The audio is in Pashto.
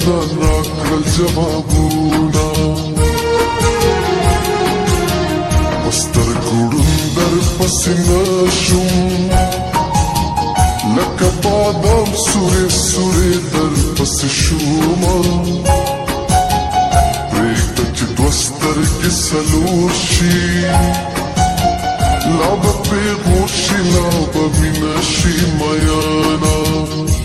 ځان راکړل جوابونه سترګو ړوند درپسې نشم لکه بادام سورې سورې درپسې شومه پرېږده چې دوه سترګې څلور شي لا به پېغور شي لا به مینه شي میانه